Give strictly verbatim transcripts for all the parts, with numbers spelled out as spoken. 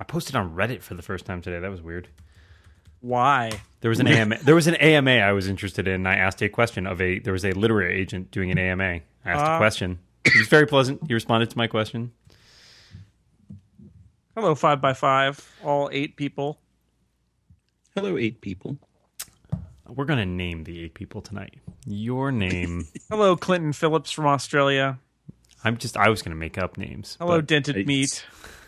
I posted on Reddit for the first time today. That was weird. Why? There was an A M A. There was an A M A I was interested in. And I asked a question of a. There was a literary agent doing an A M A. I asked uh, a question. He was very pleasant. He responded to my question. Hello, five by five. All eight people. Hello, eight people. We're gonna name the eight people tonight. Your name. Hello, Clinton Phillips from Australia. I'm just. I was gonna make up names. Hello, dented it's... meat.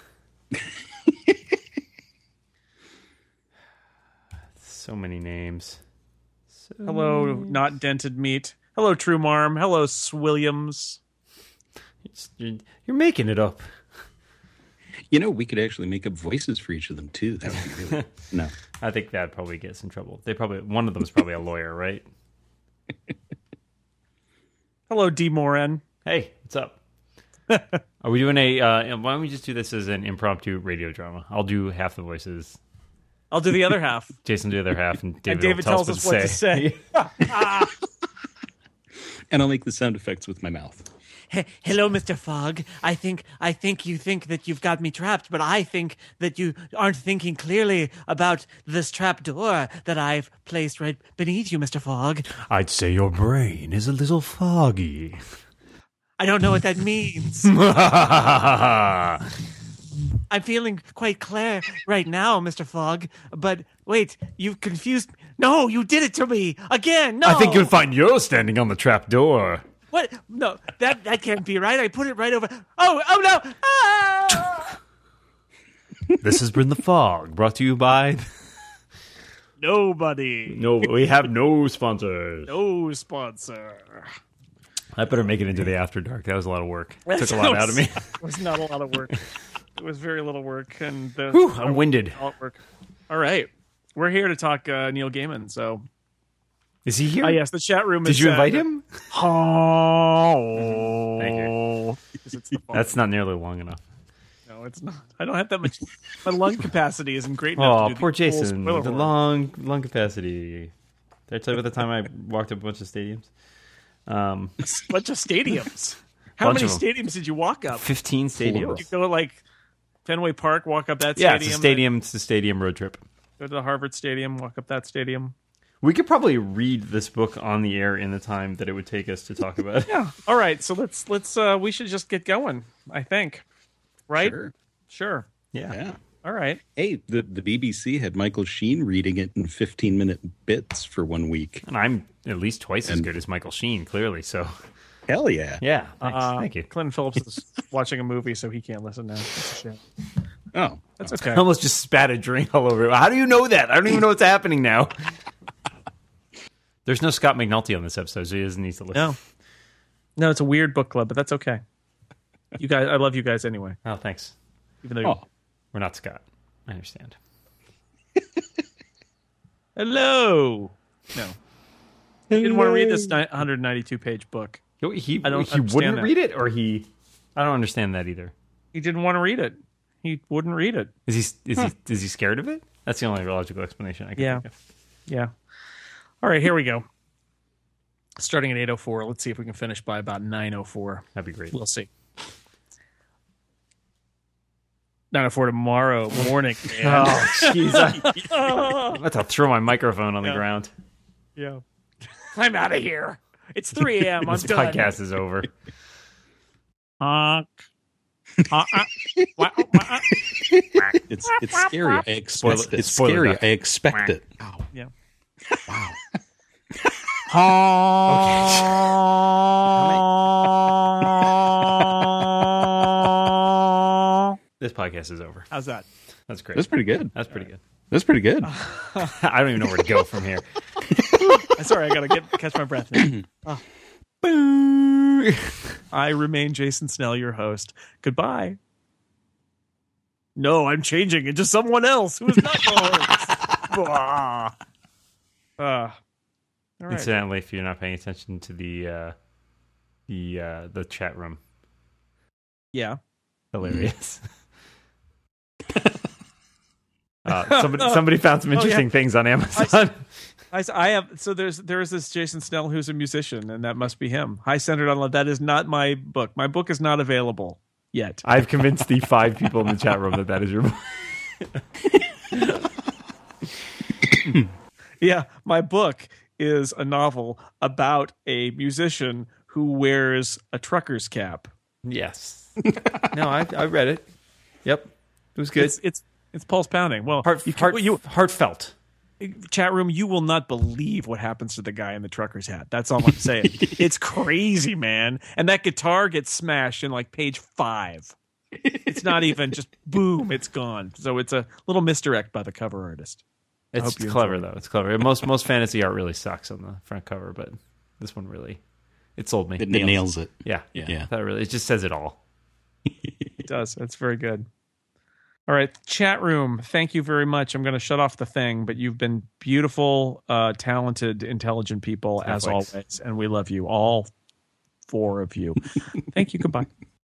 So many names. So Hello, many names. Not dented meat. Hello, True Marm. Hello, Swilliams. You're, you're making it up. You know, we could actually make up voices for each of them too. That would be really no. I think that'd probably get us in trouble. They probably one of them is probably a lawyer, right? Hello, D. Moran. Hey, what's up? Are we doing a? Uh, why don't we just do this as an impromptu radio drama? I'll do half the voices. I'll do the other half. Jason do the other half, and David, and David will tell tells us us what, what to say. say. And I'll make the sound effects with my mouth. Hey, hello, Mister Fogg. I think I think you think that you've got me trapped, but I think that you aren't thinking clearly about this trap door that I've placed right beneath you, Mister Fogg. I'd say your brain is a little foggy. I don't know what that means. I'm feeling quite clear right now, Mister Fogg, but wait, you've confused... No, you did it to me! Again, no! I think you'll find you're standing on the trap door. What? No, that that can't be right. I put it right over... Oh, oh no! Ah! This has been The Fog, brought to you by... Nobody. No, we have no sponsors. No sponsor. I better make it into the After Dark. That was a lot of work. It took a lot out of me. It was not a lot of work. It was very little work, and the, Whew, I'm winded. Work. All right, we're here to talk uh, Neil Gaiman. So, is he here? Oh yes, the chat room. Did is you uh, invite him? Oh, thank you. That's not nearly long enough. No, it's not. I don't have that much. My lung capacity isn't great enough. Oh, to do poor the Jason. The horror. long lung capacity. Did I tell you about the time I walked up a bunch of stadiums? Um, a bunch of stadiums. How many stadiums did you walk up? Fifteen stadiums. Did you go like Fenway Park, walk up that yeah, stadium? Yeah, it's a stadium. It's a stadium road trip. Go to the Harvard Stadium, walk up that stadium. We could probably read this book on the air in the time that it would take us to talk about it. Yeah. All right. So let's let's uh, we should just get going. I think. Right. Sure. Sure. Yeah. Yeah. All right. Hey, the the B B C had Michael Sheen reading it in fifteen minute bits for one week, and I'm at least twice and, as good as Michael Sheen, clearly. So. Hell yeah. Yeah. Thanks. Uh, Thank you. Clinton Phillips is watching a movie, so he can't listen now. That's a shame. Oh. That's okay. I almost just spat a drink all over it. How do you know that? I don't even know what's happening now. There's no Scott McNulty on this episode, so he doesn't need to listen. No. No, it's a weird book club, but that's okay. You guys, I love you guys anyway. Oh, thanks. Even though oh. we're not Scott. I understand. Hello. No. He didn't want to read this one hundred ninety-two page book. He, I don't he wouldn't that. read it, or he... I don't understand that either. He didn't want to read it. He wouldn't read it. Is he is huh. he is he scared of it? That's the only logical explanation I can yeah. think of. Yeah. All right, here we go. Starting at eight oh four. Let's see if we can finish by about nine oh four. That'd be great. We'll see. nine oh four tomorrow morning. Man. Oh, jeez. I'm about to throw my microphone on yeah. the ground. Yeah. I'm out of here. It's three a.m. I'm this done. podcast is over. Honk. Uh, uh, it's it's scary. I expect Spoiler, it. It's spoiler scary. duck. I expect it. Ow. Yeah. Wow. This podcast is over. How's that? That's great. That's pretty good. That's pretty good. That's pretty good. I don't even know where to go from here. Sorry, I gotta get catch my breath now. Oh. I remain Jason Snell, your host. Goodbye. No, I'm changing into someone else who is not your host. uh, all right. Incidentally, if you're not paying attention to the uh, the uh, the chat room, yeah, hilarious. uh, somebody somebody found some interesting oh, yeah. things on Amazon. I, I, I have so there's there is this Jason Snell who's a musician, and that must be him. High Centered on Love. That is not my book. My book is not available yet. I've convinced the five people in the chat room that that is your book. Yeah, my book is a novel about a musician who wears a trucker's cap. Yes. No, I I read it. Yep. It was good. It's it's, it's pulse pounding. Well, Heart, you, can- heart, you heartfelt. chat room, you will not believe what happens to the guy in the trucker's hat. That's all I'm saying. It's crazy, man. And that guitar gets smashed in like page five. It's not even just boom, it's gone. So it's a little misdirect by the cover artist. I It's hope you clever enjoy though. It's clever. Most most fantasy art really sucks on the front cover, but this one really it sold me. It nails it. Yeah, Yeah. yeah. That really it just says it all. It does. It's very good. All right, chat room. Thank you very much. I'm going to shut off the thing, but you've been beautiful, uh, talented, intelligent people as Snowflakes. always, and we love you, all four of you. Thank you. Goodbye.